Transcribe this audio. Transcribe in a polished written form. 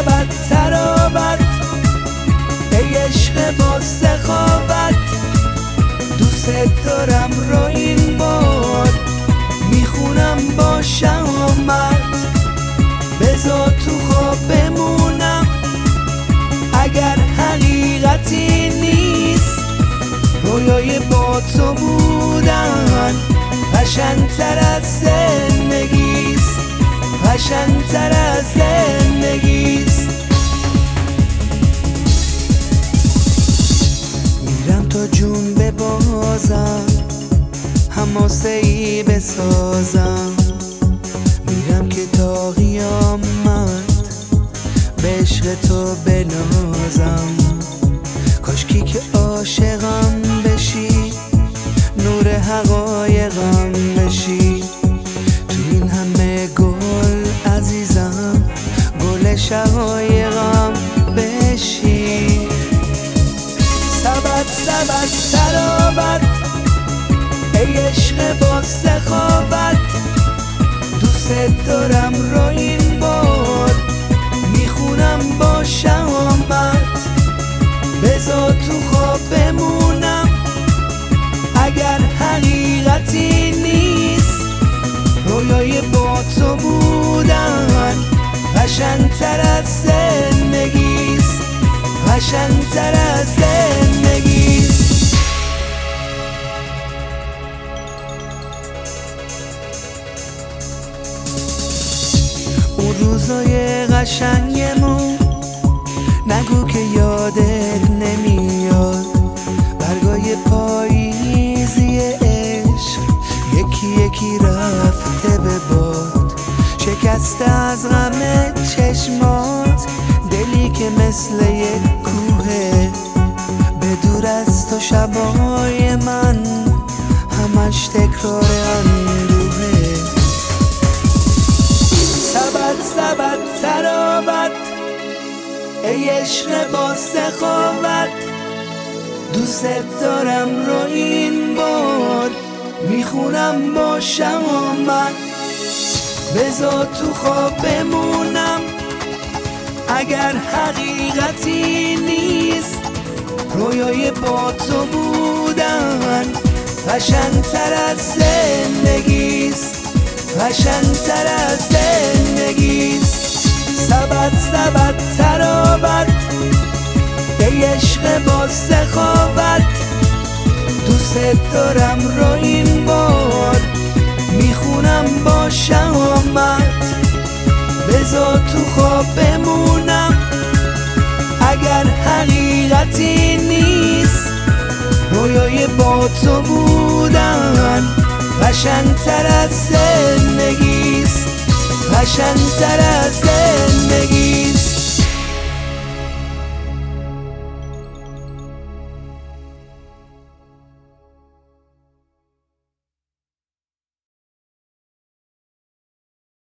سبد تراوت ای عشق با سخاوت، دوست دارم رو این بار میخونم با شهامت. بذار تو خواب بمونم اگر حقیقتی نیست، رویای با تو بودن قشنگ‌تر از زندگیست، قشنگ‌تر از زندگیست. میرم تا جون ببازم، حماسه‌ای بسازم، میرم که تا قیامت به عشق تو بنازم. کاشکی که عاشقم بشی، نور حقایقم بشی، تو این همه گل عزیزم گل شقایقم بشی. سبد سبد تراوت ای عشق با سخاوت، دوست دارم رو این بار میخونم با شهامت. بذار تو خواب بمونم اگر حقیقتی نیست، رویای با تو بودن قشنگ‌تر از زندگیست، قشنگ‌تر از زندگیست. اون روزای قشنگمون نگو که یادت نمیاد، برگای پاییزی عشق یکی یکی رفته به باد، شکسته از غم چشمات دلی که مثل یک کوهه، به دور از تو شبای من همش تکرار اندوهه. سبد سبد تراوت ای عشق با سخاوت، دوست دارم رو این بار میخونم با شهامت. بذار تو خواب بمونم اگر حقیقتی نیست، رویای با تو بودن قشنگ‌تر از زندگیست، قشنگ‌تر از زندگیست. سبد سبد تراوت ای عشق با سخاوت، دوست دارم رو این بار میخونم با شهامت. بذار تو خواب بمونم اگر حقیقتی نیست، رویای با تو بودن قشنگ‌تر از زندگیست، قشنگ‌تر از زندگی.